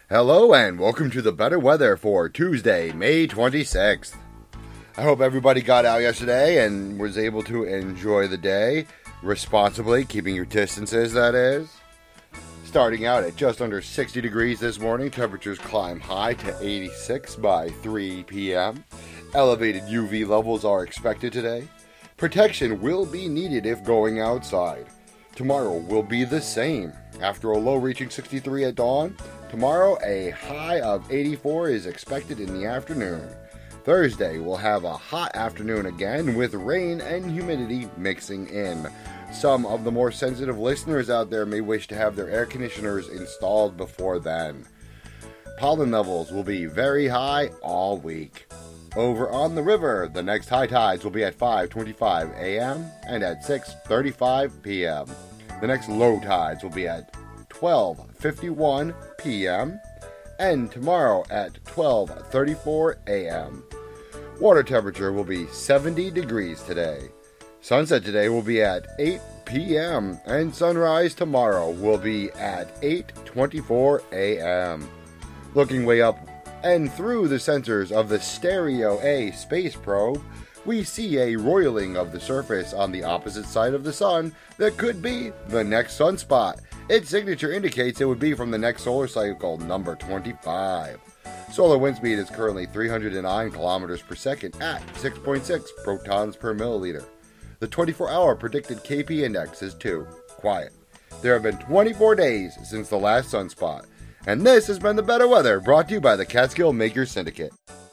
Hello and welcome to the better weather for Tuesday, May 26th. I hope everybody got out yesterday and was able to enjoy the day responsibly, keeping your distances, that is. Starting out at just under 60 degrees this morning, temperatures climb high to 86 by 3 p.m. Elevated UV levels are expected today. Protection will be needed if going outside. Tomorrow will be the same. After a low reaching 63 at dawn, tomorrow a high of 84 is expected in the afternoon. Thursday will have a hot afternoon again with rain and humidity mixing in. Some of the more sensitive listeners out there may wish to have their air conditioners installed before then. Pollen levels will be very high all week. Over on the river, the next high tides will be at 5:25 a.m. and at 6:35 p.m. The next low tides will be at 12:51 p.m. and tomorrow at 12:34 a.m. Water temperature will be 70 degrees today. Sunset today will be at 8 p.m. and sunrise tomorrow will be at 8:24 a.m. Looking way up and through the sensors of the Stereo A space probe, we see a roiling of the surface on the opposite side of the sun that could be the next sunspot. Its signature indicates it would be from the next solar cycle, number 25. Solar wind speed is currently 309 kilometers per second at 6.6 protons per milliliter. The 24-hour predicted KP index is 2. Quiet. There have been 24 days since the last sunspot. And this has been the better weather brought to you by the Catskill Makers Syndicate.